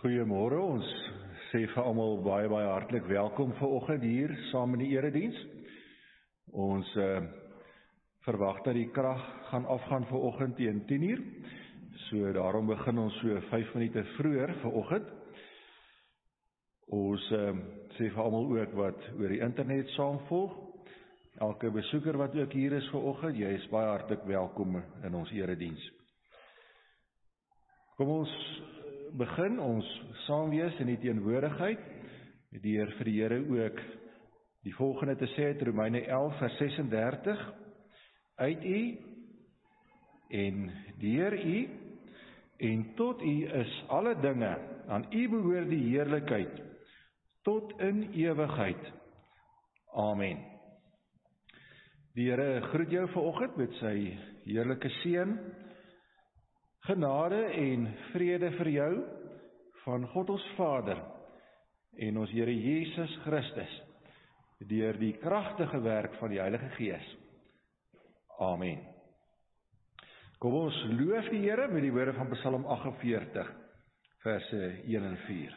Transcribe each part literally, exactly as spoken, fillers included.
Goeiemôre, ons sê vir almal baie baie hartlik welkom vanoggend hier saam in die erediens. Ons uh, verwag dat die krag gaan afgaan vanoggend teen tien uur. So daarom begin ons so vyf minute vroeër vanoggend. Ons uh, sê vir almal ook wat oor die internet saamvolg. Elke besoeker wat ook hier is vanoggend, jy is baie hartlik welkom in ons erediens. Kom ons begin ons saam wees in die teenwoordigheid, deur vir die Here ook die volgende te sê uit Romeine elf vers ses en dertig, uit U en deur U en tot U is alle dinge, aan U behoort die heerlikheid tot in ewigheid. Amen. Die Here groet jou vanoggend met sy heerlike seën. Genade en vrede vir jou van God ons Vader en ons Here Jesus Christus deur die kragtige werk van die Heilige Gees. Amen. Kom ons loof die Here met die woorde van Psalm agt en veertig verse een en vier.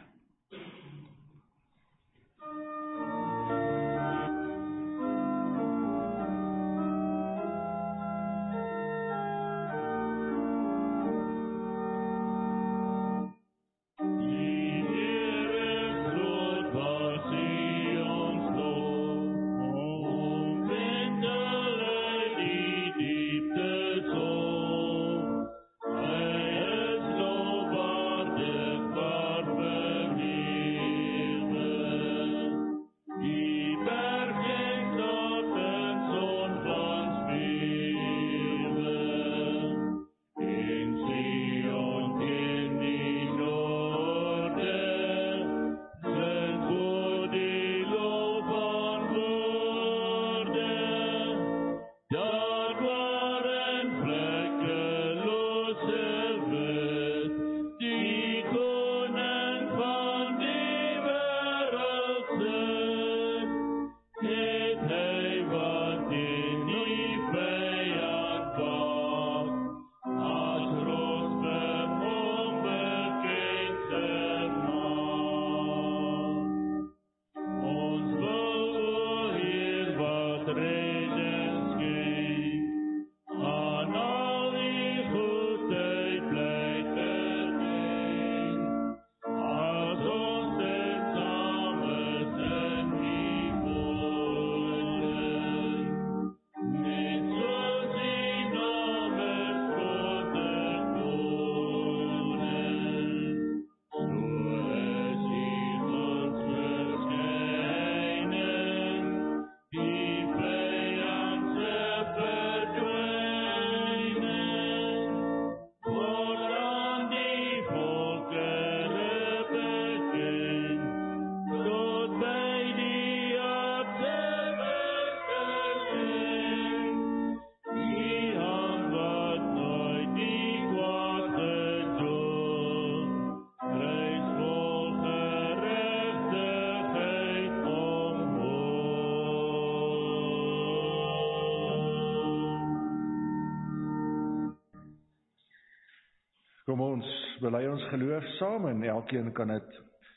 Kom ons bely ons geloof saam en elkeen kan dit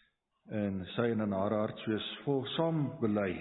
in sy en in haar hart soos volg saam bely.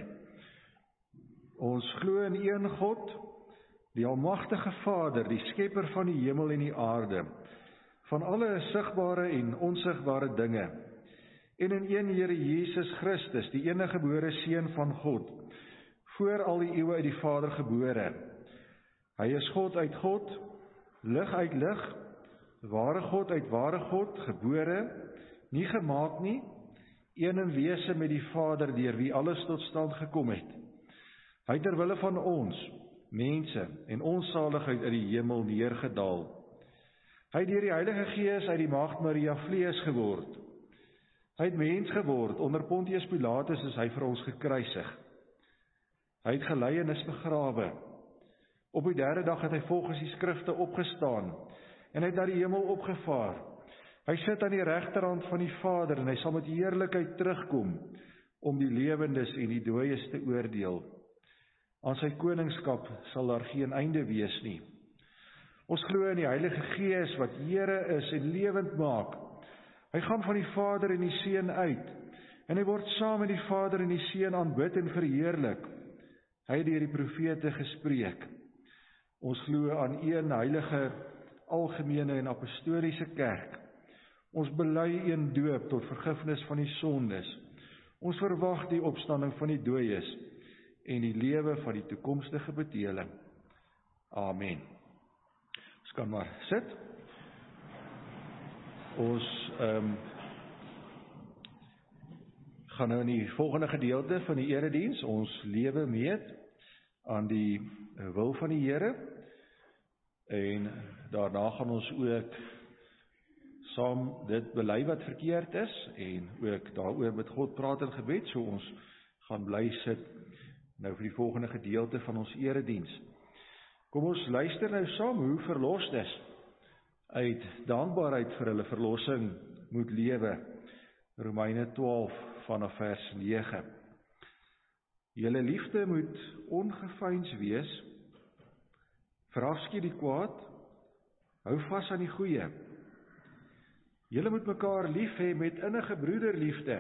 Ons glo in een God, die almagtige Vader, die skepper van die hemel en die aarde, van alle sigbare en onsigbare dinge, en in een Here Jesus Christus, die enige gebore Seun van God, voor al die eeue uit die Vader gebore. Hy is God uit God, lig uit lig, ware God uit ware God, gebore, nie gemaak nie, een in wese met die Vader, deur wie alles tot stand gekom het. Hy ter wille van ons, mense, en ons saligheid uit die hemel neergedaal. Hy het deur die Heilige Gees uit die Maagd Maria vlees geword. Hy het mens geword, onder Pontius Pilatus is hy vir ons gekruisig. Hy het gelei en is begrawe. Op die derde dag het hy volgens die skrifte opgestaan, en hy het na die hemel opgevaar. Hy sit aan die regterhand van die Vader, en hy sal met heerlikheid terugkom, om die lewendes en die dooies te oordeel. Aan sy koningskap sal daar geen einde wees nie. Ons glo in die Heilige Gees, wat Here is en lewend maak, Hy gaan van die Vader en die Seun uit, en hy word saam met die Vader en die Seun aanbid en verheerlik. Hy het deur die profete gespreek. Ons glo aan een heilige, algemene en apostoliese kerk. Ons bely een doop tot vergifnis van die sondes. Ons verwag die opstanding van die dooies en die lewe van die toekomstige bedeling. Amen. Ons kan maar sit. Ons um, gaan nou in die volgende gedeelte van die erediens ons lewe meet aan die wil van die Here, en daarna gaan ons ook saam dit bely wat verkeerd is, en ook daaroor met God praat in gebed, so ons gaan bly sit nou vir die volgende gedeelte van ons erediens. Kom ons luister nou saam hoe verlostes uit dankbaarheid vir hulle verlossing moet lewe. Romeine twaalf vanaf vers nege. Julle liefde moet ongeveins wees, verafskiet die kwaad, hou vas aan die goeie. Julle moet mekaar lief hê met innige broederliefde,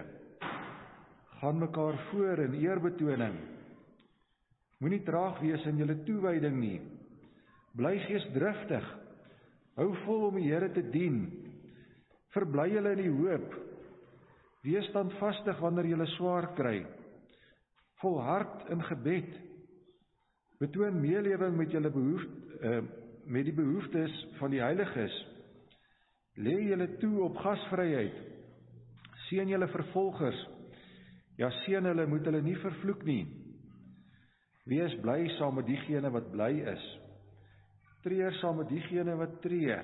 gaan mekaar voor in eerbetoning. Moenie traag wees in julle toewyding nie, bly geesdriftig, hou vol om die Here te dien, verbly julle in die hoop, wees standvastig wanneer julle swaar kry, volhard in gebed, betoon meelewing met julle behoefte, uh, met die behoeftes van die heiliges, lê julle toe op gasvryheid, seën julle vervolgers, ja seën hulle, moet hulle nie vervloek nie, wees bly saam met diegene wat bly is, treur saam met diegene wat treur,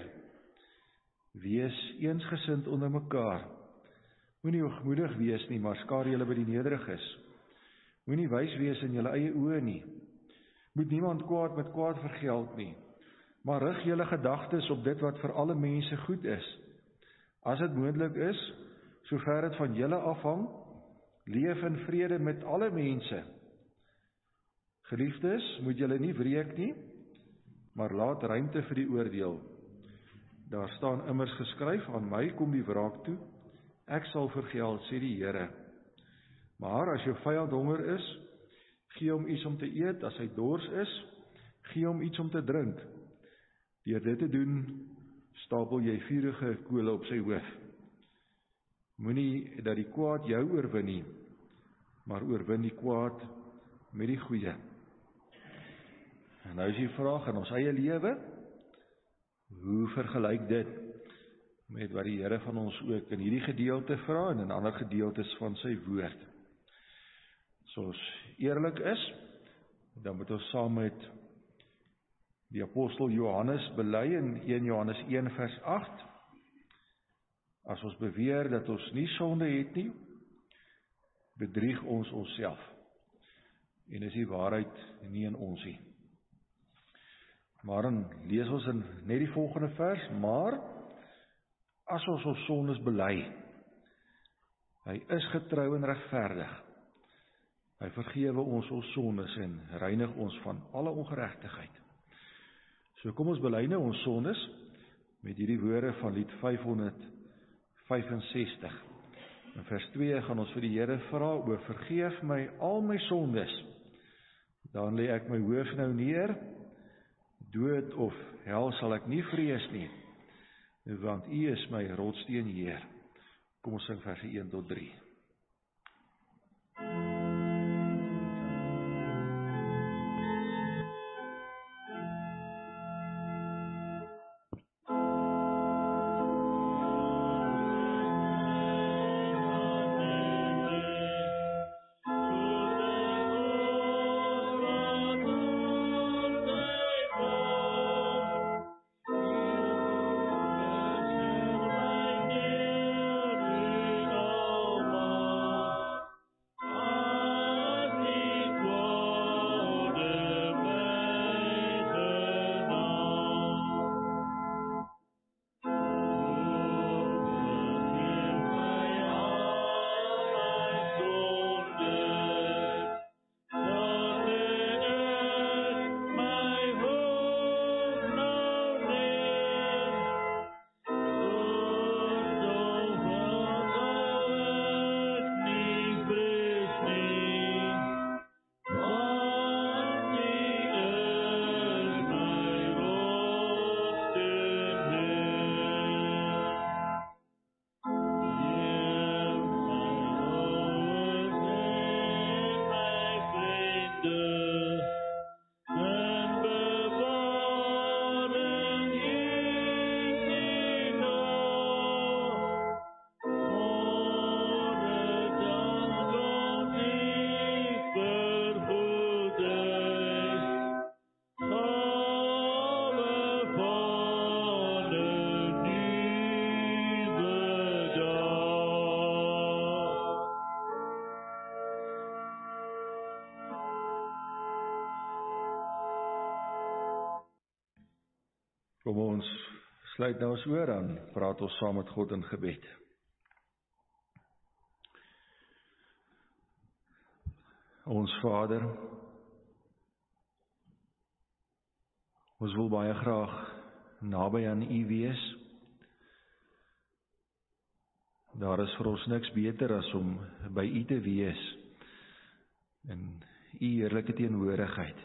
wees eensgesind onder mekaar, moenie hoogmoedig wees nie, maar skaar julle by die nederiges, moenie wys wees in julle eie oë nie, moet niemand kwaad met kwaad vergeld nie, maar rig julle gedagtes op dit wat vir alle mense goed is. As dit moontlik is, sover dit van julle afhang, leef in vrede met alle mense. Geliefdes, moet julle nie wreek nie, maar laat ruimte vir die oordeel. Daar staan immers geskryf, aan my kom die wraak toe, ek sal vergeld, sê die Here. Maar as jou vyand honger is, gee hom iets om te eet, as hy dors is, gee hom iets om te drink. Deur dit te doen, stapel jy vurige kole op sy hoof. Moenie dat die kwaad jou oorwin nie, maar oorwin die kwaad met die goeie. En nou is die vraag in ons eie lewe, hoe vergelyk dit met wat die Here van ons ook in hierdie gedeelte vra en in ander gedeeltes van sy woord. As ons eerlik is, dan moet ons saam met die apostel Johannes bely in een Johannes een vers agt, as ons beweer dat ons nie sonde het nie, bedrieg ons onsself, en is die waarheid nie in ons nie. Maar dan lees ons in net die volgende vers, maar as ons ons sondes bely, hy is getrou en regverdig, hy vergewe ons ons sondes en reinig ons van alle ongeregtigheid. So kom ons bely nou ons sondes met hierdie woorde van lied vyfhonderd vyfensestig. In vers twee gaan ons vir die Here vra, o vergeef my al my sondes. Dan lê ek my hoof nou neer, dood of hel sal ek nie vrees nie, want U is my rotsteen Heer. Kom ons sing verse een tot drie. Oh, ons sluit nou ons oor aan, praat ons saam met God in gebed. Ons Vader, ons wil baie graag naby aan U wees. Daar is vir ons niks beter as om by U te wees in U heerlike teenwoordigheid.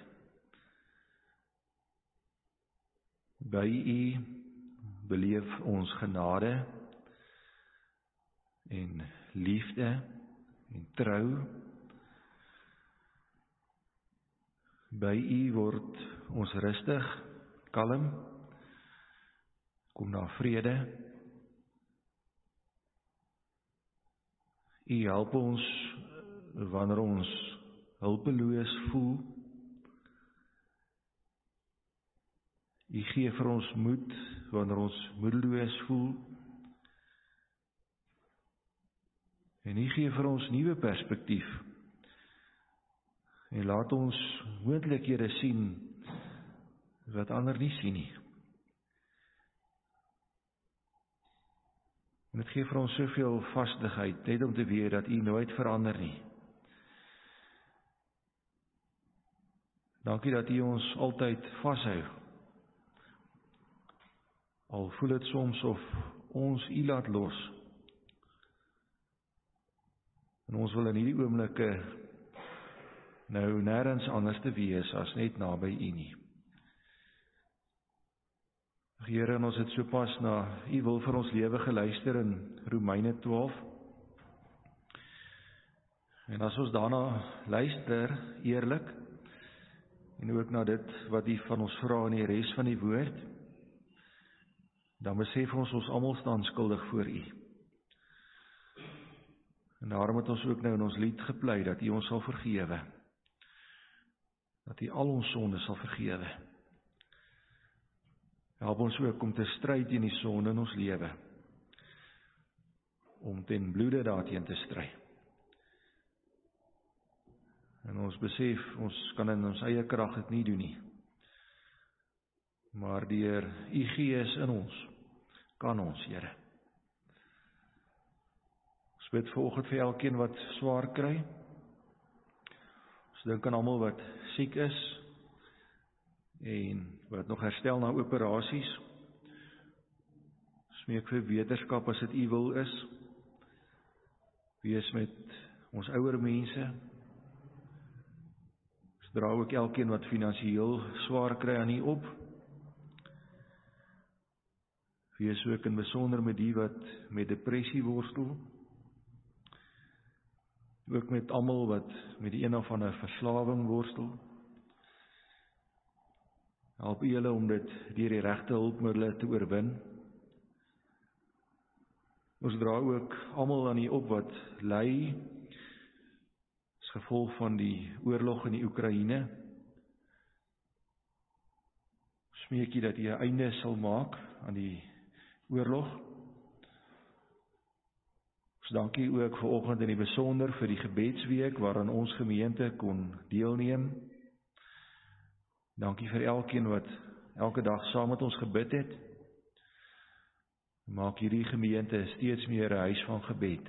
By U beleef ons genade en liefde en trou. By U word ons rustig, kalm, kom daar vrede. U help ons wanneer ons hulpeloos voel. U gee vir ons moed wanneer ons moedeloos voel. En U gee vir ons nuwe perspektief. En laat ons moontlikhede sien wat ander nie sien nie. En dit gee vir ons soveel vastigheid, net om te weet dat U nooit verander nie. Dankie dat U ons altyd vashou. Al voel dit soms of ons U laat los. En ons wil in hierdie oomblikke nou nêrens anders te wees as net naby U nie. Here, en ons het sopas na U wil vir ons lewe geluister in Romeine twaalf. En as ons daarna luister, eerlik, en ook na dit wat U van ons vra in die res van die woord, dan besef ons ons almal staan skuldig voor U. En daarom het ons ook nou in ons lied gepleit dat U ons sal vergewe. Dat U al ons sonde sal vergewe. Help ons ook om te stry teen die sonde in ons lewe. Om ten bloede daarteen te stry. En ons besef, ons kan in ons eie krag dit nie doen nie. Maar deur U Gees in ons, kan ons, Here. Ons bid vanoggend vir elkeen wat swaar kry. Ons dink aan almal wat siek is, en wat nog herstel na operasies. Smeek vir wetenskap as dit U wil is. Wees met ons ouer mense. Ons dra ook elkeen wat finansiëel swaar kry aan U op. Wees ook in besonder met die wat met depressie worstel. Ook met almal wat met die een of ander verslawing worstel. Help U hulle om dit deur die regte hulpmiddels te oorwin. Ons dra ook almal aan U op wat ly as gevolg van die oorlog in die Oekraïne. Smeek U dat U 'n einde sal maak aan die oorlog. Ons dank U ook vanoggend in die besonder vir die gebedsweek waaraan ons gemeente kon deelneem. Dankie vir elkeen wat elke dag saam met ons gebid het. Maak hierdie gemeente steeds meer 'n huis van gebed.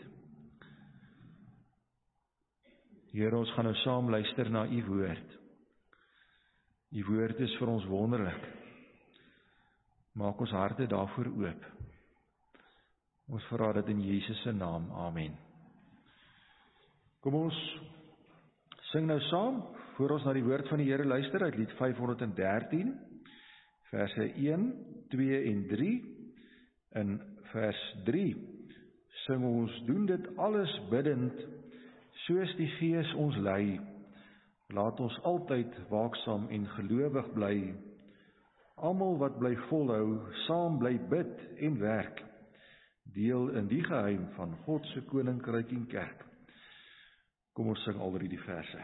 Here, ons gaan nou saam luister na U woord. U woord is vir ons wonderlik. Maak ons harte daarvoor oop. Ons vra dit in Jesus se naam. Amen. Kom ons sing nou saam, voor ons na die woord van die Here luister, uit lied vyf honderd en dertien, verse een, twee en drie. In vers drie sing ons, doen dit alles biddend, soos die Gees ons lei. Laat ons altyd waaksaam en gelowig bly. Almal wat bly volhou, saam bly bid en werk. Deel in die geheim van God se koninkryk en kerk. Kom ons sing al die verse.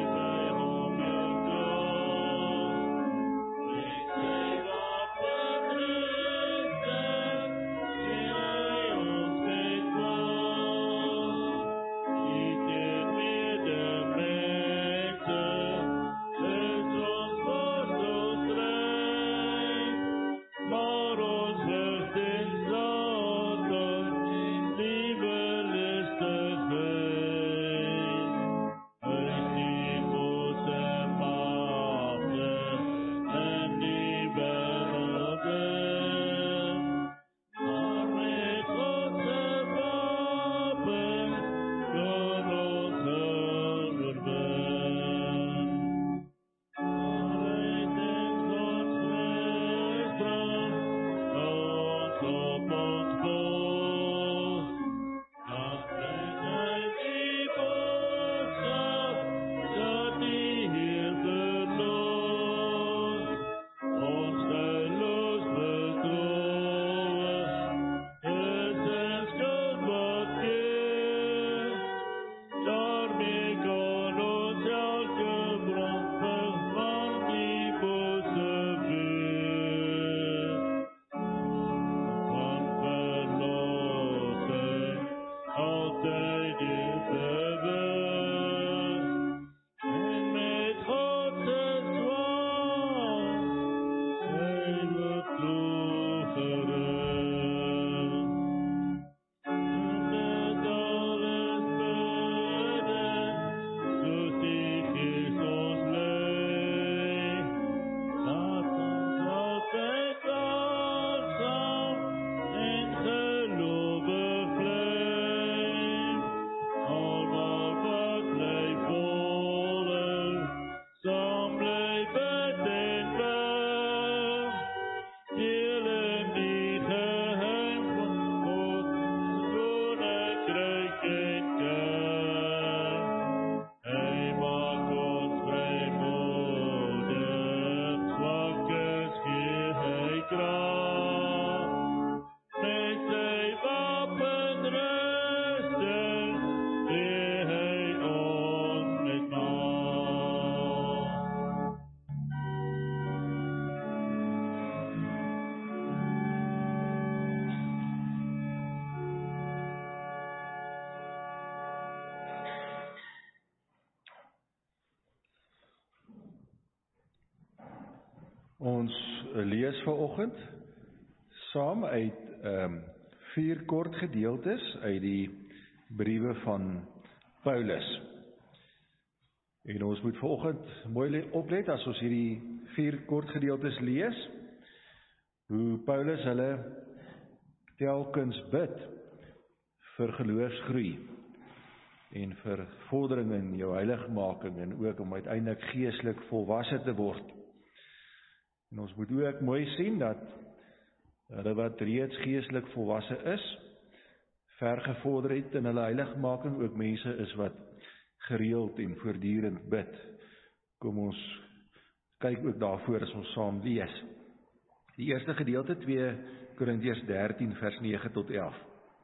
Thank you. Ons lees vanoggend saam uit um, vier kort gedeeltes uit die briewe van Paulus. En ons moet vanoggend mooi oplet as ons hierdie vier kort gedeeltes lees, hoe Paulus hulle telkens bid vir geloofsgroei en vir vordering in jou heiligmaking en ook om uiteindelik geestelik volwasse te word. En ons moet ook mooi sien dat hulle wat reeds geestelik volwasse is, ver gevorder het in hulle heiligmaking, ook mense is wat gereeld en voortdurend bid. Kom ons kyk ook daarvoor as ons saam lees. Die eerste gedeelte, twee Korintiërs dertien vers nege tot elf.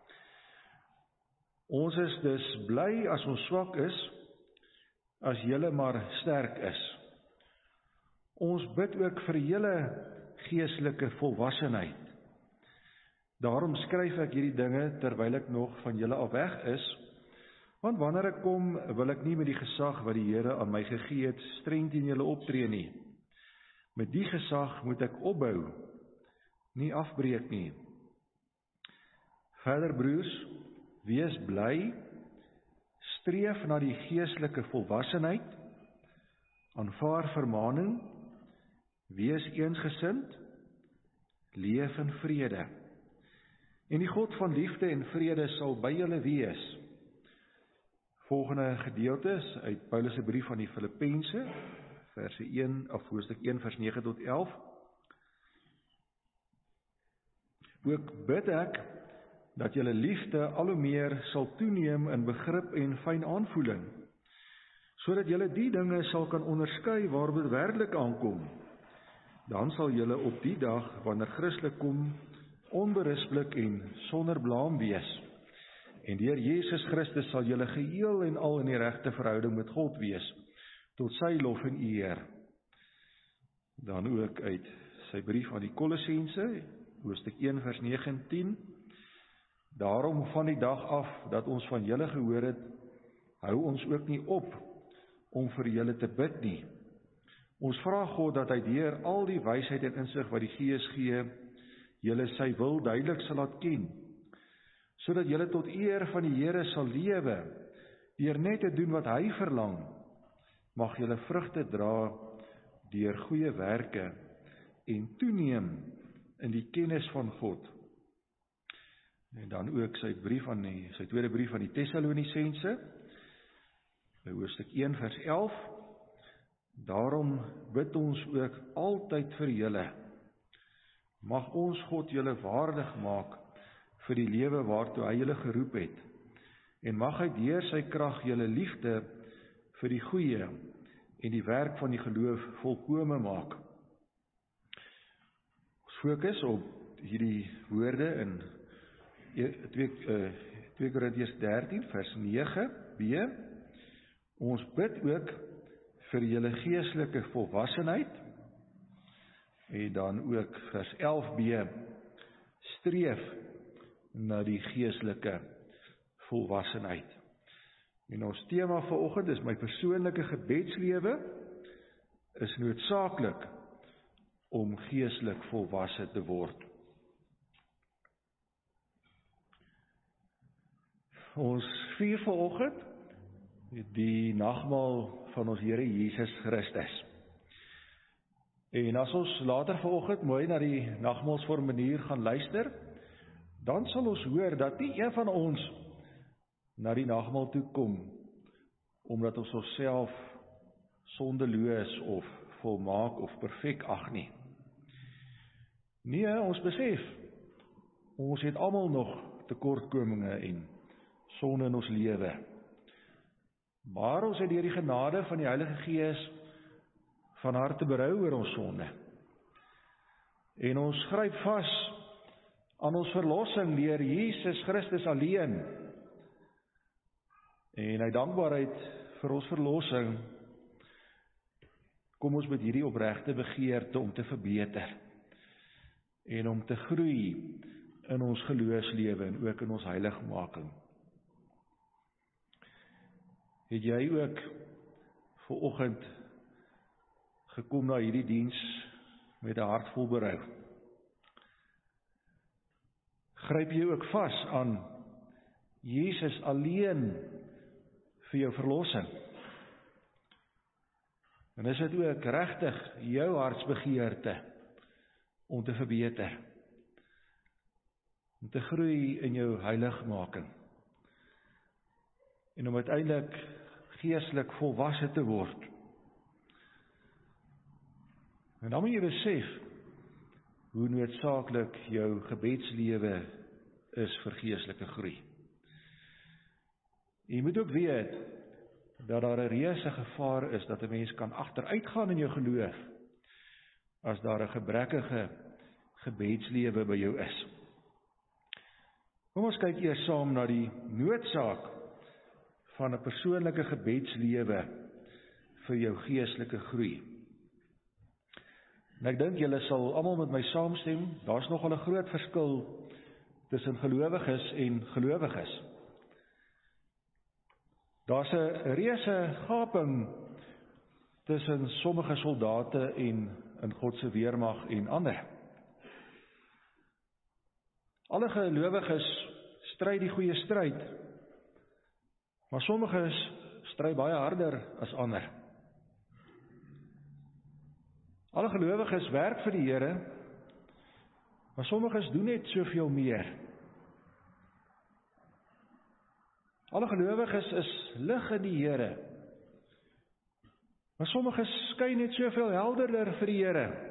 Ons is dus bly as ons swak is, as julle maar sterk is. Ons bid ook vir julle geestelike volwassenheid. Daarom skryf ek hierdie dinge terwyl ek nog van julle af weg is, want wanneer ek kom, wil ek nie met die gesag wat die Here aan my gegee het, streng teen julle optree nie. Met die gesag moet ek opbou, nie afbreek nie. Verder broers, wees bly, streef na die geestelike volwassenheid, aanvaar vermaning, wees eensgesind, leef in vrede. En die God van liefde en vrede sal by julle wees. Volgende gedeelte is uit Paulus se brief aan die Filippense, verse een of hoofstuk een vers nege tot elf. Ook bid ek dat julle liefde al hoe meer sal toeneem in begrip en fyn aanvoeling, sodat julle die dinge sal kan onderskei waarop dit werklik aankom. Dan sal julle op die dag, wanneer Christus kom, onberispelik en sonder blaam wees. En deur Jesus Christus sal julle geheel en al in die regte verhouding met God wees, tot sy lof en eer. Dan ook uit sy brief aan die Kolossense, hoofstuk een vers nege en tien. Daarom van die dag af dat ons van julle gehoor het, hou ons ook nie op om vir julle te bid nie. Ons vra God dat hy deur al die wysheid en insig wat die Gees gee, julle sy wil duidelik sal laat ken, sodat julle tot eer van die Here sal lewe, deur net te doen wat hy verlang. Mag julle vrugte dra deur goeie werke en toeneem in die kennis van God. En dan ook sy brief aan die, sy tweede brief aan die Tessalonisense, by hoofstuk een vers elf. Daarom bid ons ook altyd vir julle. Mag ons God julle waardig maak vir die lewe waartoe hy julle geroep het, en mag hy deur sy krag julle liefde vir die goeie en die werk van die geloof volkome maak. Ons fokus op hierdie woorde in twee Korintiërs dertien vers nege b. Ons bid ook vir julle geestelike volwassenheid, en dan ook vers elf b, streef na die geestelike volwassenheid. En ons tema vanoggend is my persoonlike gebedslewe is noodsaaklik om geestelik volwasse te word. Ons vier vanoggend die nagmaal van ons Here Jesus Christus. En as ons later vanoggend mooi na die nagmaalsformulier gaan luister, dan sal ons hoor dat nie een van ons na die nagmaal toe kom, omdat ons onsself sondeloos of volmaak of perfek ag nie. Nee, ons besef, ons het almal nog tekortkominge en sonde in ons lewe. Maar ons het deur die genade van die Heilige Gees van harte berou oor ons sonde. En ons gryp vas aan ons verlossing deur Jesus Christus alleen. En uit dankbaarheid vir ons verlossing kom ons met hierdie opregte begeerte om te verbeter en om te groei in ons geloofslewe en ook in ons heiligmaking. Het jy ook vanoggend gekom na hierdie diens met 'n hart vol berou. Gryp jy ook vas aan Jesus alleen vir jou verlossing? En is dit ook regtig jou hartsbegeerte om te verbeter, om te groei in jou heiligmaking, en om uiteindelik geestelik volwasse te word? En dan moet jy besef hoe noodsaaklik jou gebedslewe is vir geestelike groei. Jy moet ook weet dat daar 'n reuse gevaar is dat 'n mens kan agteruitgaan in jou geloof as daar 'n gebrekkige gebedslewe by jou is. Kom ons kyk eers saam na die noodsaak van 'n persoonlike gebedslewe vir jou geestelike groei. En ek dink julle sal almal met my saamstem, daar's nogal 'n groot verskil tussen gelowiges en gelowiges. Daar's 'n reuse gaping tussen sommige soldate en in God se weermag en ander. Alle gelowiges stry die goeie stryd, maar sommiges stry baie harder as ander. Alle gelowiges werk vir die Here, maar sommiges doen net soveel meer. Alle gelowiges is lig in die Here, maar sommiges skyn net soveel helderder vir die Here.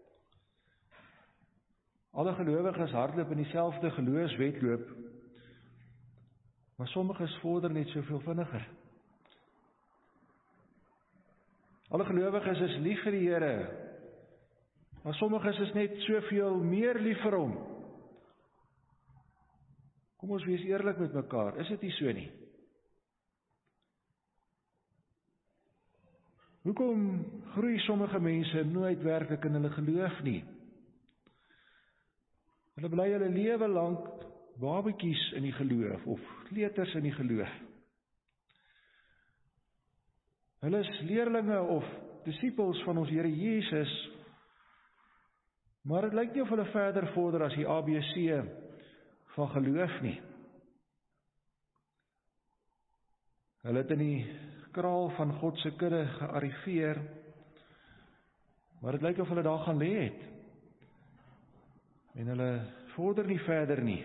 Alle gelowiges hardloop in dieselfde geloofswedloop, maar sommiges vorder net soveel vinniger. Alle gelowiges is lief vir die Here, maar sommiges is net soveel meer lief vir hom. Kom ons wees eerlik met mekaar, is dit nie so nie? Hoekom groei sommige mense nooit werklik in hulle geloof nie? Hulle bly hulle lewe lank babetjies in die geloof, of kleuters in die geloof. Hulle is leerlinge of disippels van ons Here Jesus, maar dit lyk nie of hulle verder vorder as die A B C van geloof nie. Hulle het in die kraal van God se kudde gearriveer, maar dit lyk of hulle daar gaan lê het, en hulle vorder nie verder nie.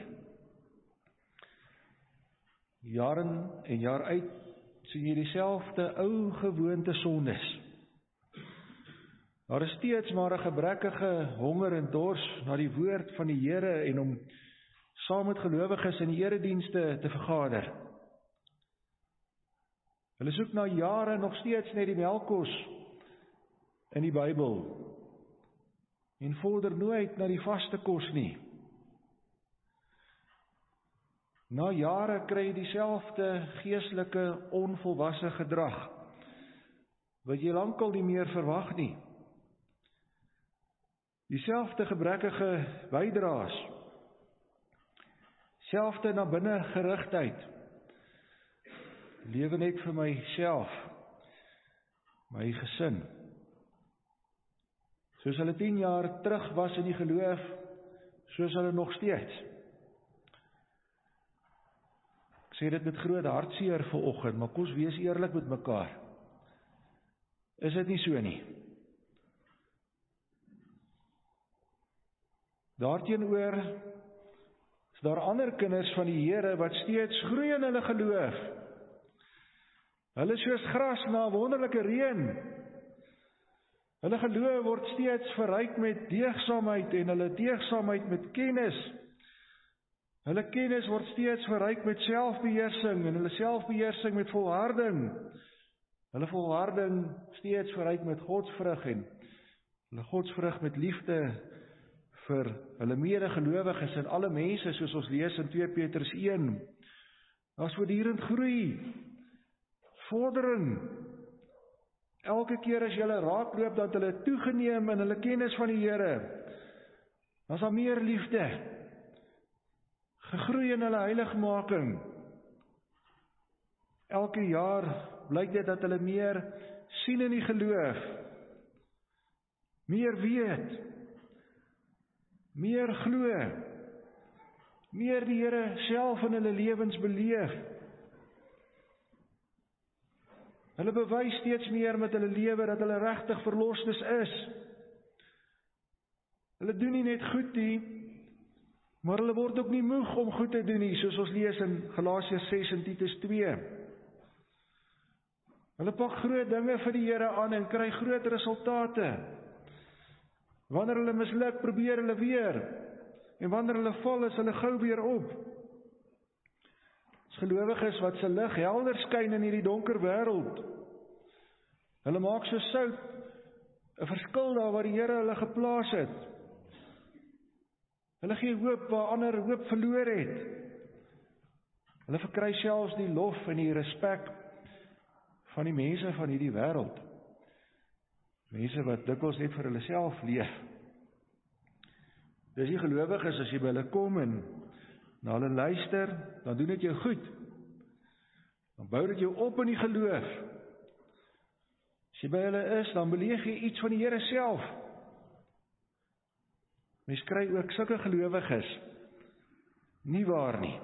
Jaar in en jaar uit sien jy dieselfde ou gewoonte sondes. Daar is steeds maar 'n gebrekkige honger en dors na die woord van die Here en om saam met gelowiges in die eredienste te vergader. Hulle soek na jare nog steeds net die melkkos in die Bybel en vorder nooit na die vaste kos nie. Na jare kry jy dieselfde geestelike onvolwasse gedrag wat jy lankal nie meer verwag nie. Dieselfde gebrekkige bydraes, selfde na binne gerigtheid, lewe net vir myself, my gesin. Soos hulle tien jaar terug was in die geloof, soos hulle nog steeds. Ek sê dit met groot hartseer vanoggend, maar kom ons wees eerlik met mekaar. Is dit nie so nie? Daarteenoor is daar ander kinders van die Here wat steeds groei in hulle geloof. Hulle is soos gras na wonderlike reën. Hulle geloof word steeds verryk met deegsaamheid en hulle deegsaamheid met kennis. Hulle kennis word steeds verryk met selfbeheersing en hulle selfbeheersing met volharding. Hulle volharding steeds verryk met godsvrug en hulle godsvrug met liefde vir hulle medegelowiges en alle mense, soos ons lees in twee Petrus een. Daar's voortdurend groei, vordering. Elke keer as jy raakloop, dat hulle toegeneem in hulle kennis van die Here. Daar's daar meer liefde, gegroei in hulle heiligmaking. Elke jaar blyk dit dat hulle meer sien in die geloof. meer weet, meer glo, meer die Here self in hulle lewens beleef. Hulle bewys steeds meer met hulle lewe dat hulle regtig verlostes is. Hulle doen nie net goed nie, maar hulle word ook nie moeg om goed te doen nie, soos ons lees in Galasiërs ses en Titus twee. Hulle pak groot dinge vir die Here aan en kry groot resultate. Wanneer hulle misluk, probeer hulle weer. En wanneer hulle val, is hulle gou weer op. As gelowiges wat se lig helder skyn in hierdie donker wêreld. Hulle maak so sout 'n verskil daar waar die Here hulle geplaas het. Hulle gee hoop waar ander hoop verloor het. Hulle verkry selfs die lof en die respek van die mense van hierdie wêreld. Mense wat dikwels net vir hulle self leef. Dis die gelowiges, as jy by hulle kom en na hulle luister, dan doen dit jou goed. Dan bou dit jou op in die geloof. As jy by hulle is, dan beleef jy iets van die Here self. Mens kry ook sulke gelowiges nie waar nie.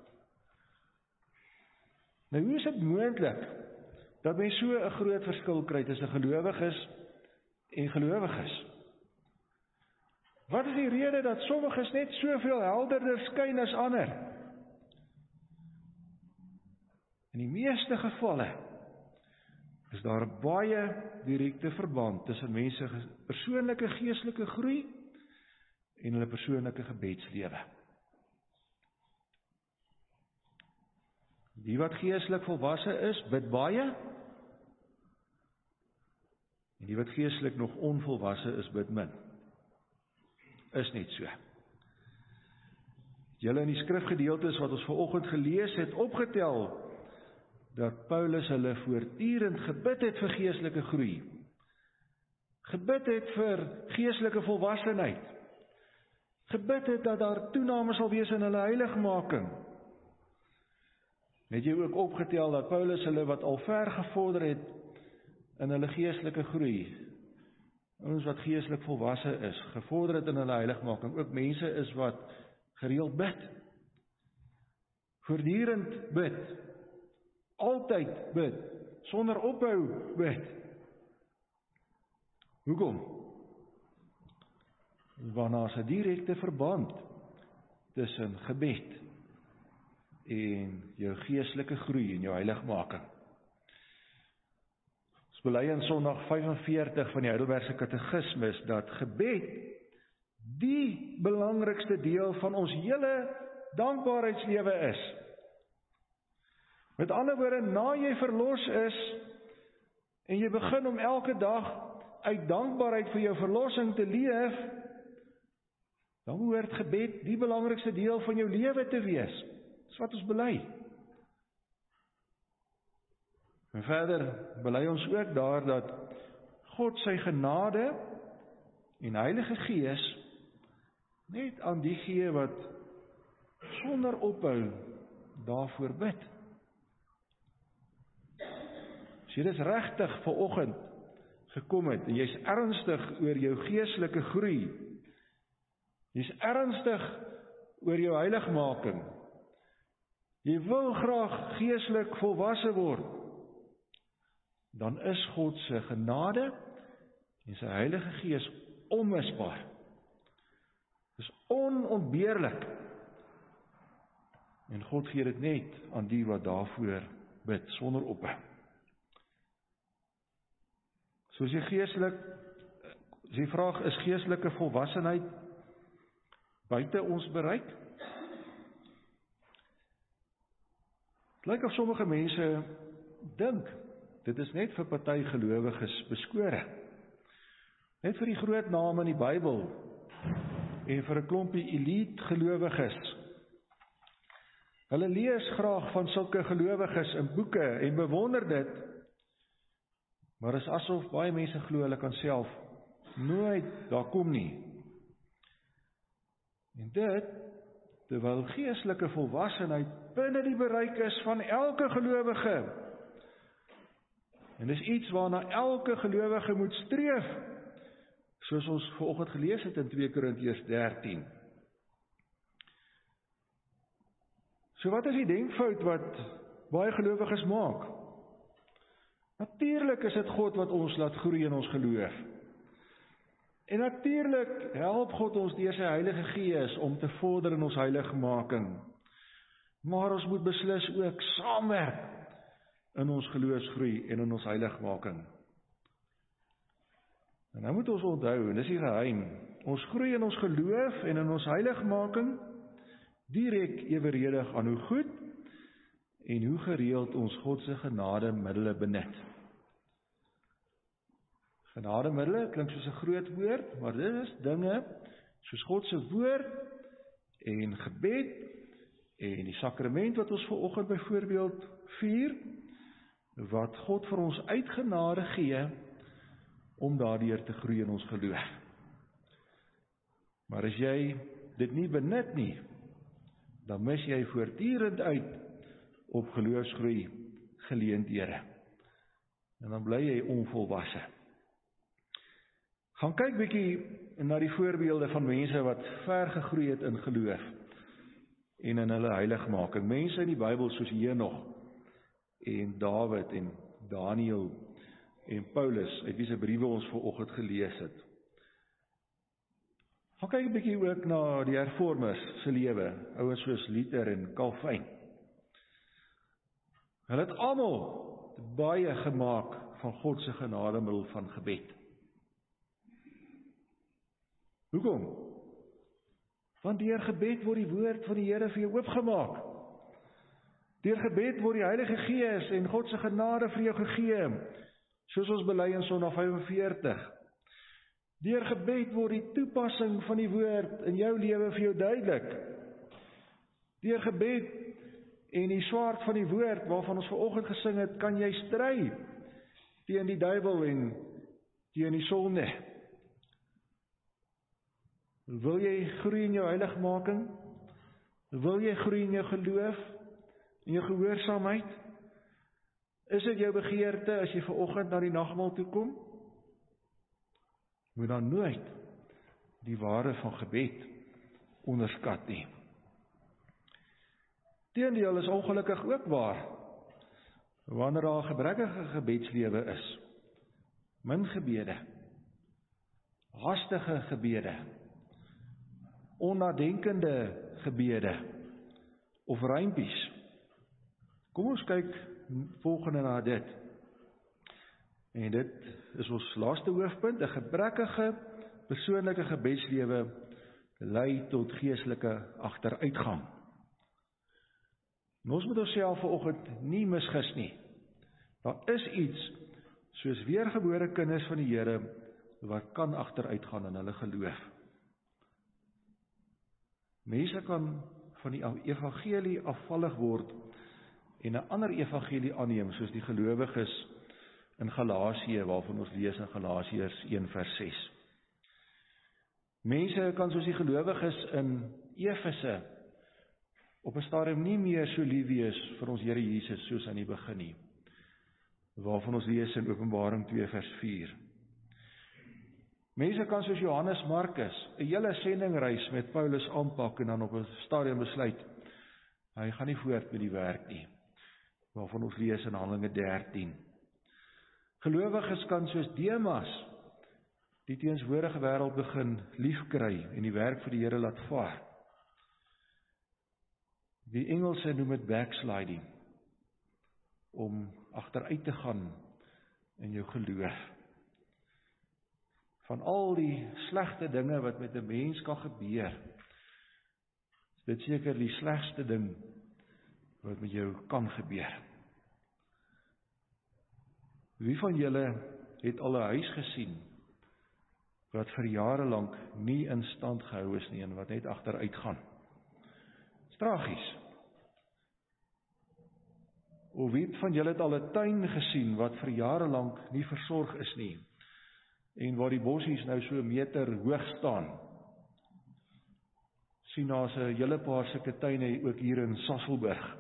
Nou, hoe is dit moontlik dat mens so 'n groot verskil kry tussen gelowiges en gelowiges? Wat is die rede dat sommiges net soveel helderder skyn as ander? In die meeste gevalle is daar 'n baie direkte verband tussen mense persoonlike geestelike groei en hulle persoonlike gebedslewe. Die wat geestelik volwasse is, bid baie, en die wat geestelik nog onvolwasse is, bid min. Is net so. Julle in die skrifgedeeltes wat ons vanoggend gelees het, opgetel, dat Paulus hulle voortdurend gebid het vir geestelike groei. Gebid het vir geestelike volwassenheid. Gebid het dat daar toename sal wees in hulle heiligmaking. Het jy ook opgetel dat Paulus hulle wat al ver gevorder het in hulle geestelike groei, ons wat geestelik volwasse is, gevorder het in hulle heiligmaking, ook mense is wat gereeld bid, voortdurend bid, altyd bid, sonder ophou bid. Hoekom? Waarna is 'n direkte verband tussen gebed en jou geestelike groei en jou heiligmaking. Ons bely in Sondag vyf en veertig van die Heidelbergse Katekismes dat gebed die belangrikste deel van ons hele dankbaarheidslewe is. Met ander woorde, na jy verlos is en jy begin om elke dag uit dankbaarheid vir jou verlossing te leef, dan behoort gebed die belangrikste deel van jou lewe te wees. Dis wat ons bely. En verder bely ons ook daar dat God sy genade en Heilige Gees net aan die gee wat sonder ophou daarvoor bid. As jy dis regtig vanoggend gekom het en jy's ernstig oor jou geestelike groei, jy's ernstig oor jou heiligmaking, jy wil graag geestelik volwasse word, dan is God se genade en sy Heilige Gees onmisbaar. Dis onontbeerlik. En God gee dit net aan die wat daarvoor bid, sonder ophou. So as jy geestelik, as die vraag is geestelike volwassenheid buite ons bereik? Het lyk of sommige mense dink, dit is net vir party gelowiges beskore. Net vir die groot name in die Bybel en vir 'n klompie elite gelowiges. Hulle lees graag van sulke gelowiges in boeke en bewonder dit, maar is asof baie mense glo hulle kan self nooit daar kom nie. En dit, terwyl geestelike volwassenheid binne die bereik is van elke gelowige. En dis iets waarna elke gelowige moet streef, soos ons vanoggend gelees het in twee Korintiërs dertien. So wat is die denkfout wat baie gelowiges maak? Natuurlik is dit God wat ons laat groei in ons geloof. En natuurlik help God ons deur sy Heilige Gees om te vorder in ons heiligmaking. Maar ons moet beslis ook saamwerk in ons geloofsgroei en in ons heiligmaking. En nou moet ons onthou, en dis die geheim, ons groei in ons geloof en in ons heiligmaking direk eweredig aan hoe goed en hoe gereeld ons God se genade middele benut. Genademiddele klink soos 'n groot woord, maar dit is dinge soos God se woord en gebed en die sakrament wat ons vanoggend byvoorbeeld vier, wat God vir ons uit genade gee om daardeur te groei in ons geloof. Maar as jy dit nie benut nie, dan mis jy voortdurend uit op geloofsgroei geleenthede. En dan bly jy onvolwasse. Gaan kyk bietjie na die voorbeelde van mense wat ver gegroei het in geloof en in hulle heiligmaking. Mense in die Bybel soos Henog en Dawid en Daniël en Paulus, uit wie se briewe ons vanoggend gelees het. Gaan kyk 'n bietjie ook na die hervormers se lewe, ouens soos Luther en Calvin. Hulle het almal baie gemaak van God se genademiddel van gebed. Hoekom? Want deur gebed word die woord van die Here vir jou oopgemaak. Deur gebed word die Heilige Gees en God se genade vir jou gegee, soos ons bely in Sondag vyf en veertig. Deur gebed word die toepassing van die woord in jou lewe vir jou duidelik. Deur gebed en die swaard van die woord waarvan ons vanoggend gesing het, kan jy stry teen die duiwel en teen die sonde. Wil jy groei in jou heiligmaking? Wil jy groei in jou geloof, in jou gehoorsaamheid? Is dit jou begeerte as jy vanoggend na die nagmaal toe kom? Moet dan nooit die waarde van gebed onderskat nie. Teendeel is ongelukkig ook waar, wanneer daar 'n gebrekkige gebedslewe is, min gebede, haastige gebede, onnadenkende gebede of rympies. Kom ons kyk volgende na dit. En dit is ons laaste hoofpunt, 'n gebrekkige persoonlike gebedslewe lei tot geestelike agteruitgang. En ons moet onsself vanoggend nie misgis nie. Daar is iets soos weergebore kinders van die Here wat kan agteruitgaan in hulle geloof. Mense kan van die evangelie afvallig word en 'n ander evangelie aanneem, soos die gelowiges in Galasië, waarvan ons lees in Galasiërs een vers ses. Mense kan soos die gelowiges in Efese op 'n stadium nie meer so lief wees vir ons Here Jesus soos aan die begin nie, waarvan ons lees in Openbaring twee vers vier. Mense kan soos Johannes Markus 'n hele sendingreis met Paulus aanpak en dan op 'n stadium besluit, hy gaan nie voort met die werk nie, waarvan ons lees in Handelinge dertien. Gelowiges kan soos Demas die teenswoordige wêreld begin liefkry en die werk vir die Here laat vaar. Die Engelse noem dit backsliding, om agteruit te gaan in jou geloof. Van al die slegte dinge wat met 'n mens kan gebeur, is dit seker die slegste ding wat met jou kan gebeur. Wie van julle het al 'n huis gesien wat vir jare lank nie in stand gehou is nie en wat net agteruit gaan? Dis tragies. Of wie van julle het al 'n tuin gesien wat vir jare lank nie versorg is nie en waar die bossies nou so 'n meter hoog staan? Sien daar's 'n hele paar sulke tuine ook hier in Sasolburg.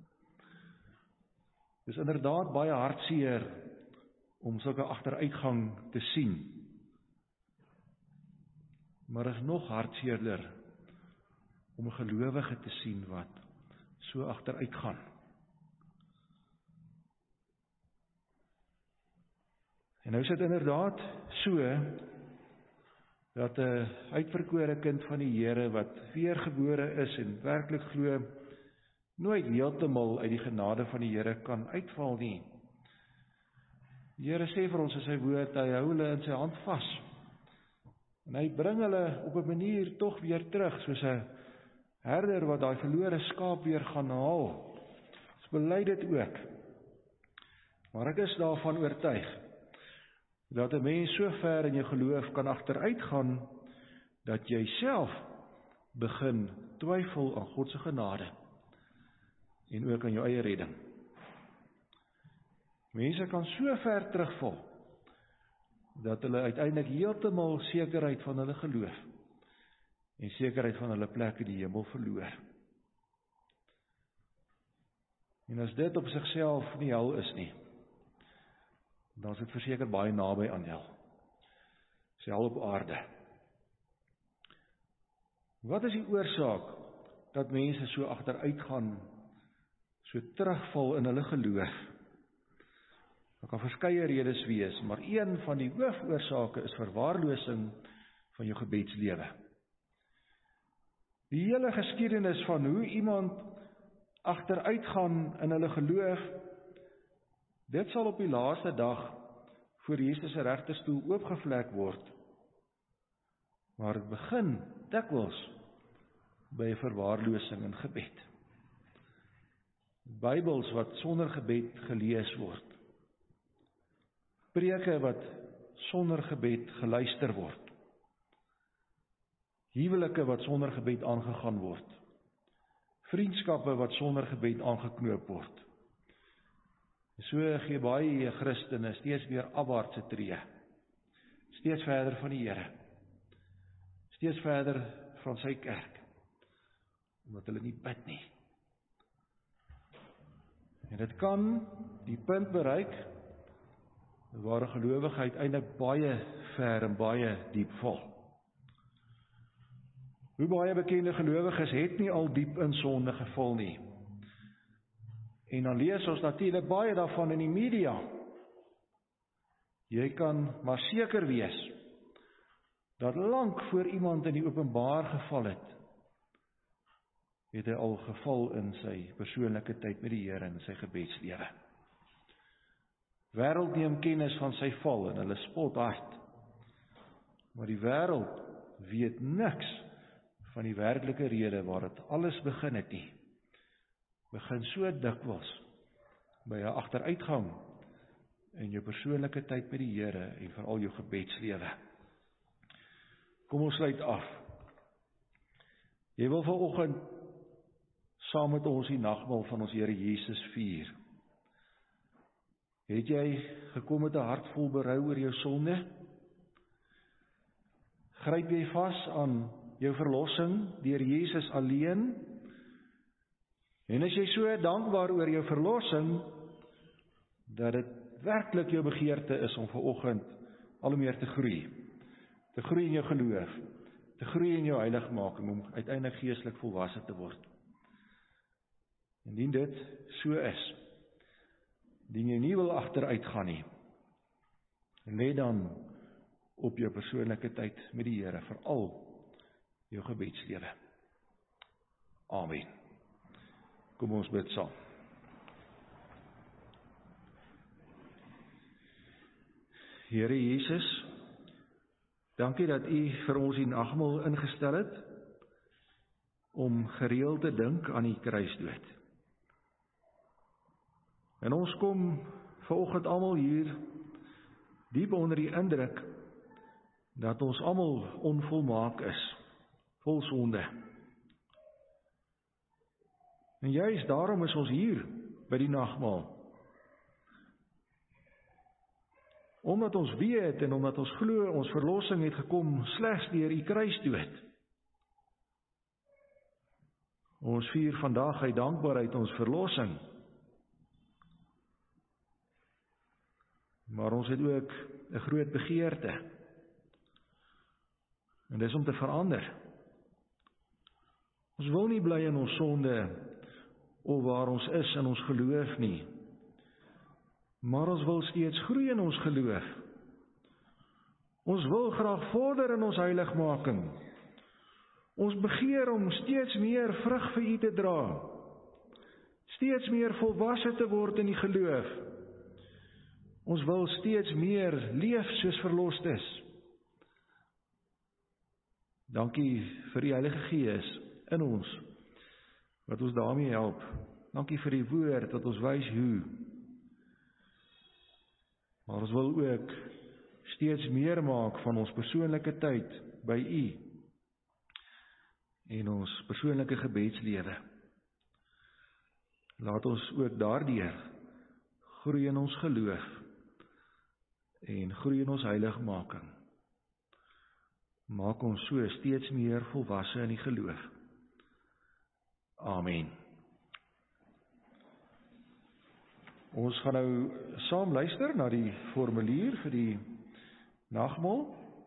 Dis inderdaad baie hartseer om sulke agteruitgang te sien. Maar is nog hartseerder om 'n gelowige te sien wat so agteruit gaan. En nou is dit inderdaad so, dat 'n uitverkore kind van die Here, wat weergebore is en werklik glo, nooit heeltemal uit die genade van die Here kan uitval nie. Die Here sê vir ons in sy woord, hy hou hulle in sy hand vas. En hy bring hulle op 'n manier tog weer terug, soos 'n herder wat daai verlore skaap weer gaan haal. Ons bely dit ook. Maar ek is daarvan oortuig, dat 'n mens so ver in jou geloof kan agteruitgaan, dat jy self begin twyfel aan God se genade, en ook aan jou eie redding. Mense kan so ver terugval, dat hulle uiteindelik heeltemal sekerheid van hulle geloof, en sekerheid van hulle plek in die hemel verloor. En as dit op sigself nie hel is nie, dan is dit verseker baie naby aan hel. Dis hel op aarde. Wat is die oorsaak dat mense so agteruit gaan, so terugval in hulle geloof? Daar kan verskeie redes wees, maar een van die hoofoorsake is verwaarlosing van jou gebedslewe. Die hele geskiedenis van hoe iemand agteruit gaan in hulle geloof, dit sal op die laaste dag voor Jesus se regterstoel oopgevlek word. Maar dit begin dikwels by 'n verwaarlosing in gebed. Bybels wat sonder gebed gelees word. Preke wat sonder gebed geluister word. Huwelike wat sonder gebed aangegaan word. Vriendskappe wat sonder gebed aangeknoop word. So gee baie Christene steeds weer afwaartse tree. Steeds verder van die Here. Steeds verder van sy kerk. Omdat hulle nie bid nie. En dit kan die punt bereik, waar 'n gelowigheid eintlik baie ver en baie diep val. Hoe baie bekende gelowiges het nie al diep in sonde geval nie. En dan lees ons natuurlik baie daarvan in die media. Jy kan maar seker wees, dat lank voor iemand in die openbaar geval het, het hy al geval in sy persoonlike tyd met die Here en sy gebedslewe. Wêreld neem kennis van sy val en hulle spot hard. Maar die wêreld weet niks van die werklike rede waar dit alles begin het nie. Begin so dikwels by 'n agteruitgang in jou persoonlike tyd met die Here en veral jou gebedslewe. Kom ons sluit af. Jy wil vanoggend saam met ons die nagmaal van ons Here Jesus vier. Het jy gekom met 'n hart vol berou oor jou sonde? Gryp jy vas aan jou verlossing deur Jesus alleen? En as jy so dankbaar oor jou verlossing, dat dit werklik jou begeerte is om vanoggend al meer te groei, te groei in jou geloof, te groei in jou heiligmaking, om uiteindelik geestelik volwasse te word. Indien dit so is, indien jy nie wil agteruit gaan nie, lê dan op jou persoonlike tyd met die Here, veral jou gebedslewe. Amen. Kom ons bid saam. Here Jesus, dankie dat U vir ons die nagmaal ingestel het, om gereeld te dink aan die kruisdood. En ons kom vanoggend almal hier, diep onder die indruk, dat ons almal onvolmaak is, vol sonde. En juist daarom is ons hier, by die nagmaal. Omdat ons weet en omdat ons glo, ons verlossing het gekom slegs deur U kruisdood. Ons vier vandag uit dankbaarheid ons verlossing. Maar ons het ook 'n groot begeerte. En dis om te verander. Ons wil nie bly in ons sonde, of waar ons is in ons geloof nie. Maar ons wil steeds groei in ons geloof. Ons wil graag vorder in ons heiligmaking. Ons begeer om steeds meer vrug vir U te dra. Steeds meer volwasse te word in die geloof. Ons wil steeds meer leef soos verlostes. Dankie vir die Heilige Gees in ons, wat ons daarmee help. Dankie vir die woord, wat ons wys hoe. Maar ons wil ook steeds meer maak van ons persoonlike tyd by U, en ons persoonlike gebedslewe. Laat ons ook daardeur groei in ons geloof, en groei in ons heiligmaking. Maak ons so steeds meer volwasse in die geloof. Amen. Ons gaan nou saam luister na die formulier vir die nagmaal.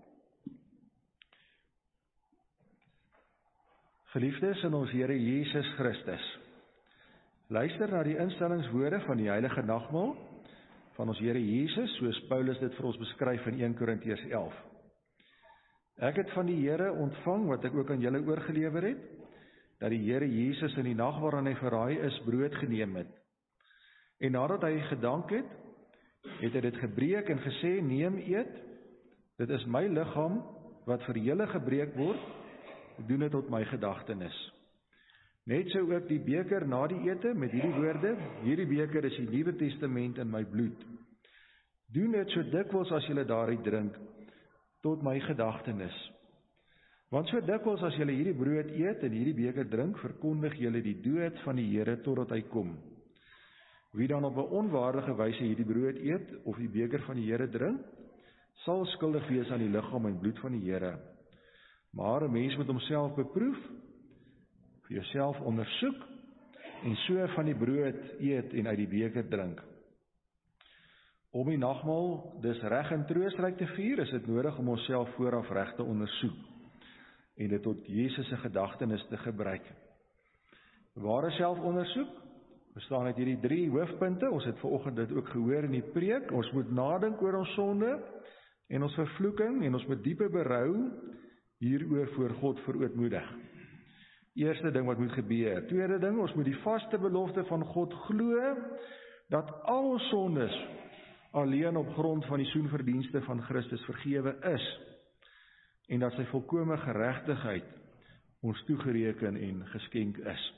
Geliefdes in ons Here Jesus Christus, luister na die instellingswoorde van die heilige nagmaal van ons Here Jesus, soos Paulus dit vir ons beskryf in Eerste Korintiërs elf. Ek het van die Here ontvang wat ek ook aan julle oorgelewer het, dat die Here Jesus in die nag waarin hy verraai is, brood geneem het. En nadat hy gedank het, het hy dit gebreek en gesê, neem eet, dit is my liggaam wat vir julle gebreek word, doen dit tot my gedagtenis. Net so ook die beker na die ete met hierdie woorde, hierdie beker is die Nuwe Testament in my bloed. Doen dit so dikwels as julle daaruit drink, tot my gedagtenis. Want so dikwels as julle hierdie brood eet en hierdie beker drink, verkondig julle die dood van die Here totdat hy kom. Wie dan op 'n onwaardige wyse hierdie brood eet of die beker van die Here drink, sal skuldig wees aan die liggaam en bloed van die Here. Maar 'n mens moet homself beproef, vir jouself ondersoek, en so van die brood eet en uit die beker drink. Om die nagmaal dus reg en troostryk te vier, is dit nodig om onsself vooraf reg te ondersoek, en dit tot Jesus se gedagtenis te gebruik. Ware selfondersoek bestaan uit hierdie drie hoofpunte. Ons het vanoggend dit ook gehoor in die preek. Ons moet nadink oor ons sonde en ons vervloeking, en ons moet diepe berou hieroor voor God verootmoedig. Eerste ding wat moet gebeur. Tweede ding, ons moet die vaste belofte van God glo, dat al ons sondes alleen op grond van die soenverdienste van Christus vergewe is, en dat sy volkome geregtigheid ons toegereken en geskenk is.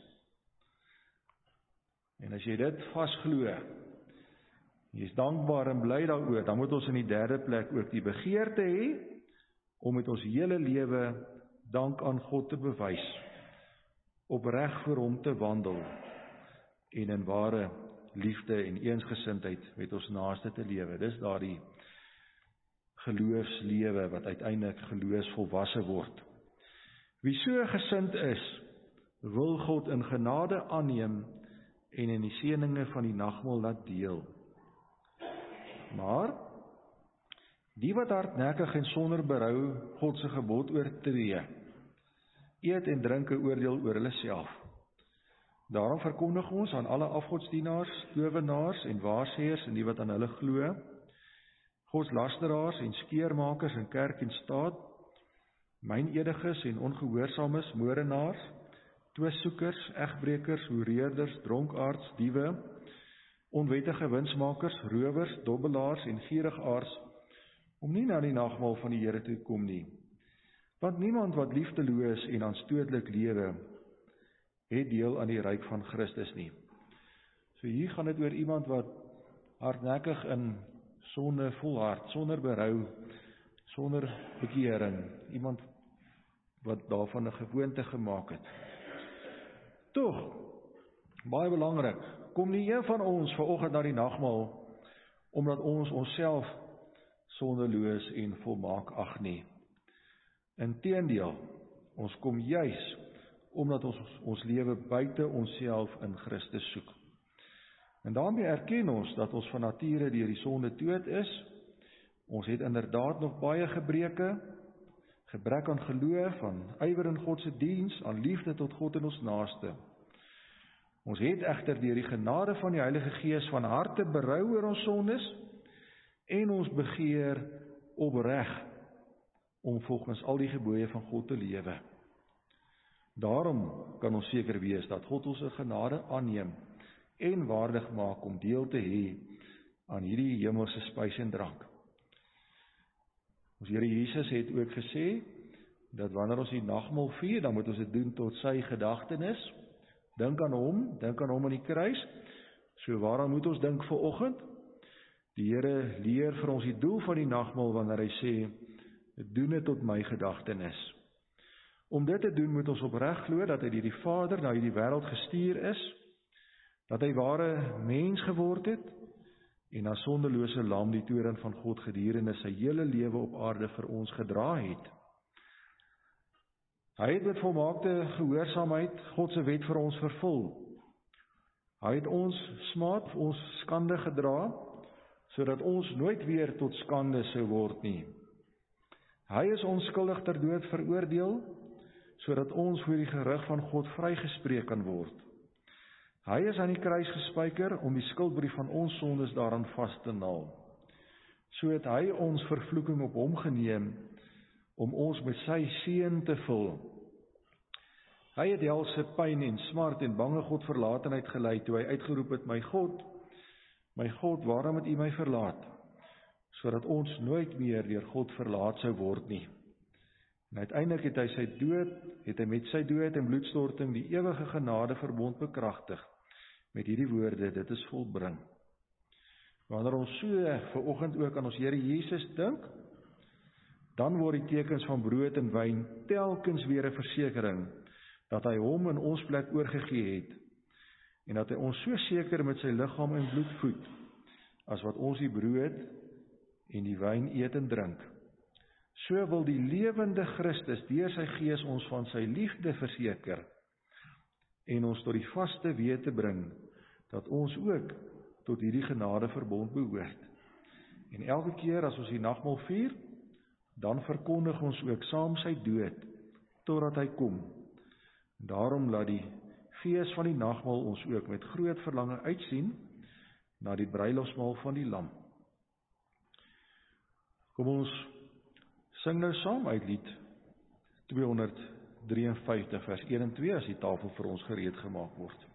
En as jy dit vasglo, jy is dankbaar en bly daaroor, dan moet ons in die derde plek ook die begeerte hê om met ons hele lewe dank aan God te bewys, opreg vir hom te wandel, en in ware liefde en eensgesindheid met ons naaste te lewe. Dis daardie geloofslewe wat uiteindelik geloofsvolwasse word. Wie so gesind is, wil God in genade aanneem en in die seëninge van die nagmaal laat deel. Maar die wat hardnekkig en sonder berou God se gebod oortree, eet en drink 'n oordeel oor hulle self. Daarom verkondig ons aan alle afgodsdienaars, towenaars en waarsêers en die wat aan hulle glo, godslasteraars en skeermakers in kerk en staat, mynediges en ongehoorsaames, moordenaars, twissoekers, egbrekers, hoereerders, dronkaards, diewe, onwettige winsmakers, rowers, dobbelaars en gierigaards, om nie na die nagmaal van die Here toe kom nie. Want niemand wat liefdeloos en aanstootlik lewe, het deel aan die ryk van Christus nie. So hier gaan dit oor iemand wat hardnekkig in sonde volhard, sonder berou, sonder bekering, iemand wat daarvan 'n gewoonte gemaak het. Tog, baie belangrik, kom nie een van ons vanoggend na die nagmaal, omdat ons onsself sondeloos en volmaak ag nie. Inteendeel, ons kom juis omdat ons ons lewe buite onsself in Christus soek. En daarmee erken ons dat ons van nature deur die sonde dood is. Ons het inderdaad nog baie gebreke, gebrek aan geloof, aan ywer in God se diens, aan liefde tot God en ons naaste. Ons het egter deur die genade van die Heilige Gees van harte berou oor ons sondes en ons begeer opreg om volgens al die gebooie van God te lewe. Daarom kan ons seker wees dat God ons genade aanneem en waardig maak om deel te hê aan hierdie hemelse spys en drank. Ons Here Jesus het ook gesê dat wanneer ons die nagmaal vier, dan moet ons dit doen tot sy gedagtenis. Dink aan hom, dink aan hom aan die kruis. So waaraan moet ons dink vanoggend? Die Here leer vir ons die doel van die nagmaal wanneer hy sê, doen dit tot my gedagtenis. Om dit te doen moet ons opreg glo dat hy deur die Vader na hierdie wêreld gestuur is, dat hy ware mens geword het en as sondelose lam die toorn van God gedurende sy hele lewe op aarde vir ons gedra het. Hy het met volmaakte gehoorsaamheid God se wet vir ons vervul. Hy het ons smaad, ons skande gedra, sodat ons nooit weer tot skande sou word nie. Hy is onskuldig ter dood veroordeel, sodat ons voor die gerig van God vrygespreek kan word. Hy is aan die kruis gespyker om die skuldbrief van ons sondes daaraan vas te naal. So het hy ons vervloeking op hom geneem om ons met sy seën te vul. Hy het helse pyn en smart en bange God verlatenheid gelei toe hy uitgeroep het, my God, my God, waarom het U my verlaat? Sodat ons nooit meer deur God verlaat sou word nie. En uiteindelik het hy sy dood, het hy met sy dood en bloedstorting die ewige genade verbond bekragtig met hierdie woorde, dit is volbring. Wanneer ons so vanoggend ook aan ons Here Jesus dink, dan word die tekens van brood en wyn telkens weer 'n versekering dat hy hom in ons plek oorgegee het en dat hy ons so seker met sy liggaam en bloed voed as wat ons die brood en die wyn eet en drink. So wil die lewende Christus deur sy Gees ons van sy liefde verseker en ons tot die vaste wete bring dat ons ook tot hierdie genade verbond behoort. En elke keer as ons die nagmaal vier, dan verkondig ons ook saam sy dood totdat hy kom. Daarom laat die fees van die nagmaal ons ook met groot verlange uitsien na die bruilofsmaal van die Lam. Kom ons sing nou saam uit lied tweehonderdvierenvyftig vers een en twee as die tafel vir ons gereed gemaak word.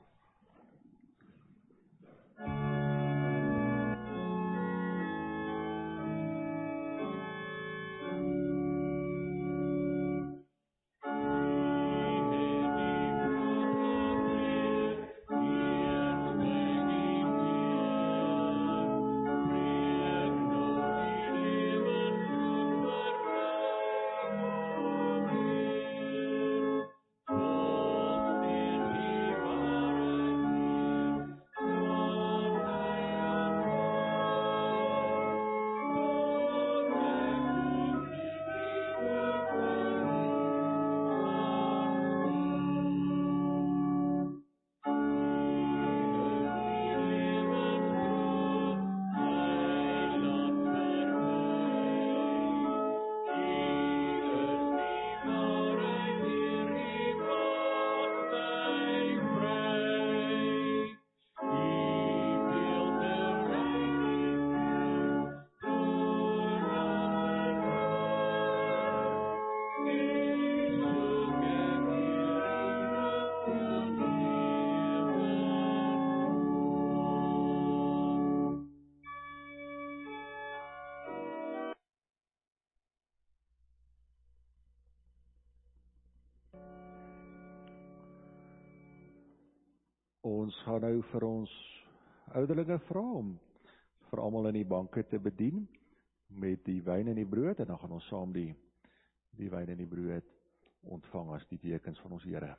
Ons gaan nou vir ons ouderlinge vra om vir almal in die banke te bedien met die wyn en die brood en dan gaan ons saam die, die wyn en die brood ontvang as die tekens van ons Here.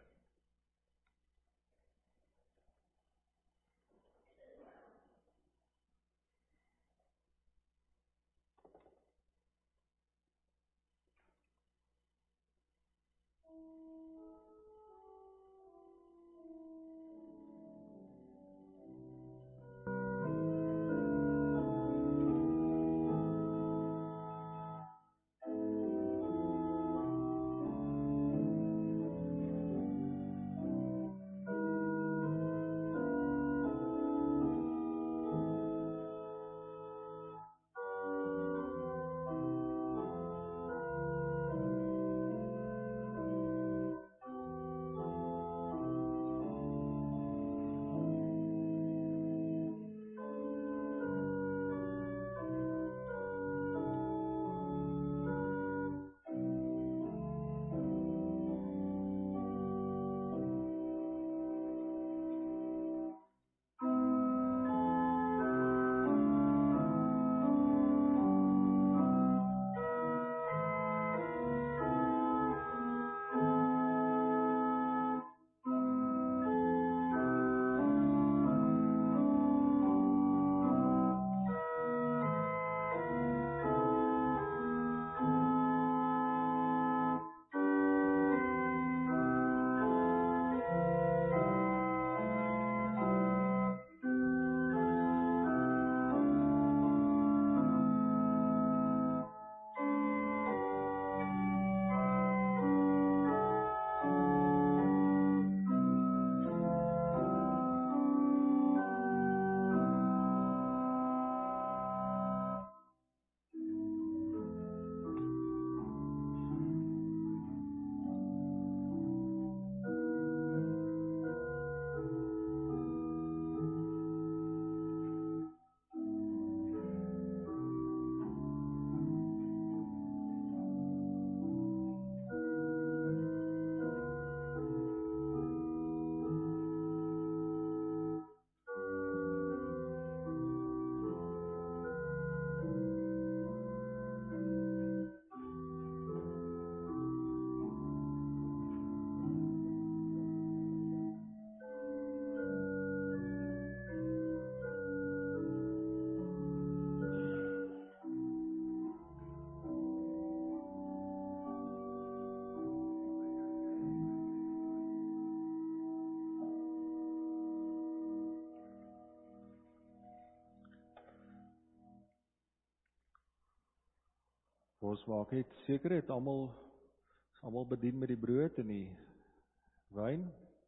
ons maak net seker het almal is almal bedien met die brood en die wyn.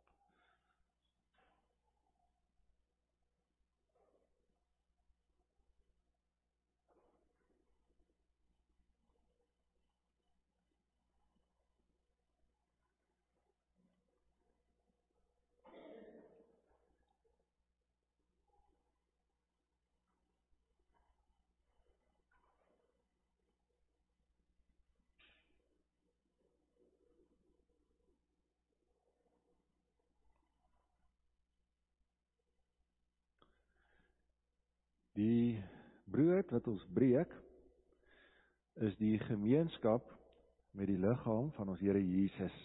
Die brood wat ons breek, is die gemeenskap met die liggaam van ons Here Jesus.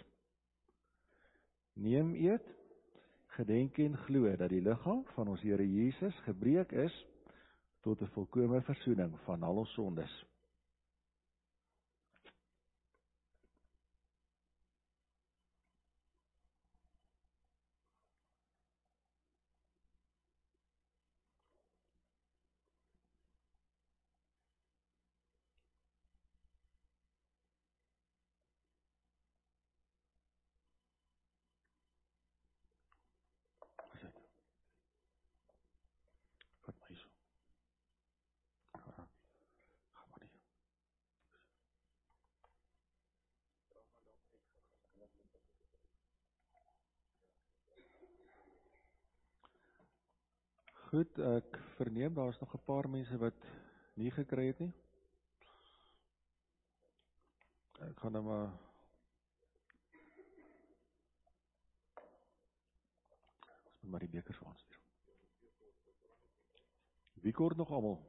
Neem eet, gedenk en glo dat die liggaam van ons Here Jesus gebreek is tot 'n volkome versoening van al ons sondes. Goed, ek verneem, daar is nog 'n paar mense wat nie gekry het nie. Ek gaan nou maar... Ons moet maar die bekers aanstuur. Wie kort nog almal?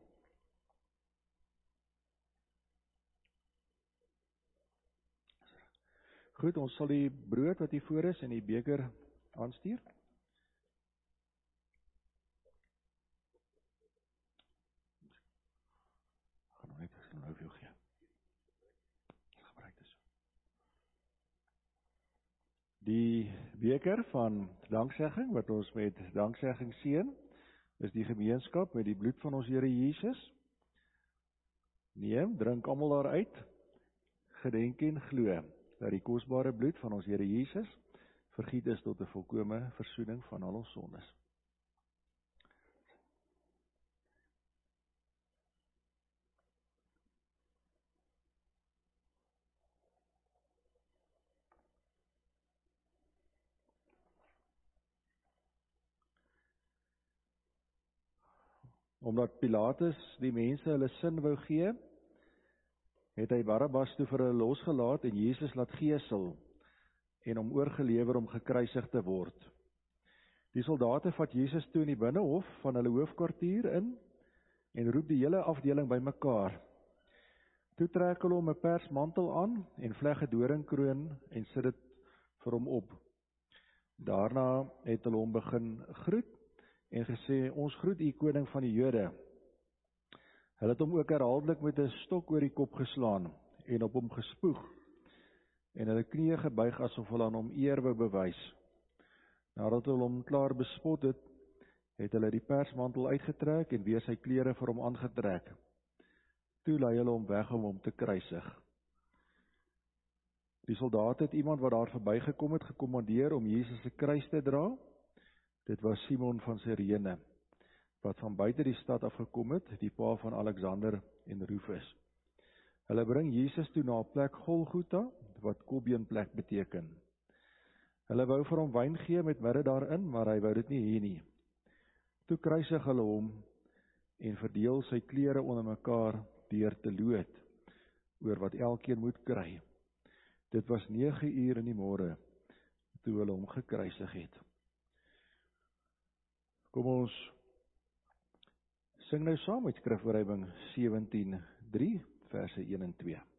Goed, ons sal die brood wat hier voor is en die beker aanstuur. Ek gaan nou vir jou gee. Gebruik dit so. Die beker van danksegging wat ons met danksegging seën, is die gemeenskap met die bloed van ons Here Jesus. Neem, drink almal daaruit, gedenk en glo dat die kosbare bloed van ons Here Jesus vergiet is tot 'n volkome versoening van al ons sondes. Omdat Pilatus die mense hulle sin wou gee, het hy Barabbas toe vir hulle losgelaat en Jesus laat gesel en hom oorgelewer om gekruisig te word. Die soldate vat Jesus toe in die binnehof van hulle hoofkwartier in en roep die hele afdeling bymekaar. Toe trek hulle hom 'n persmantel aan en vleg 'n doringkroon en sit dit vir hom op. Daarna het hulle hom begin groet en gesê, ons groet u koning van die Jode. Hulle het hom ook herhaaldelik met 'n stok oor die kop geslaan en op hom gespoeg en hulle knieë gebuig asof hulle aan hom eer wou bewys. Nadat hulle hom klaar bespot het, het hulle die persmantel uitgetrek en weer sy klere vir hom aangetrek. Toe lei hulle hom weg om hom te kruisig. Die soldate het iemand wat daar verbygekom het gekommandeer om Jesus se kruis te dra. Dit was Simon van Sirene, wat van buite die stad afgekom het, die pa van Alexander en Rufus. Hulle bring Jesus toe na 'n plek Golgotha, wat Kobbeenplek beteken. Hulle wou vir hom wyn gee met mirre daarin, maar hy wou dit nie hê nie. Toe kruisig hulle hom en verdeel sy klere onder mekaar deur te loot, oor wat elkeen moet kry. Dit was nege uur in die môre, toe hulle hom gekruisig het. Kom ons sing nou saam met skrifoorheffing sewentien drie, verse een en twee.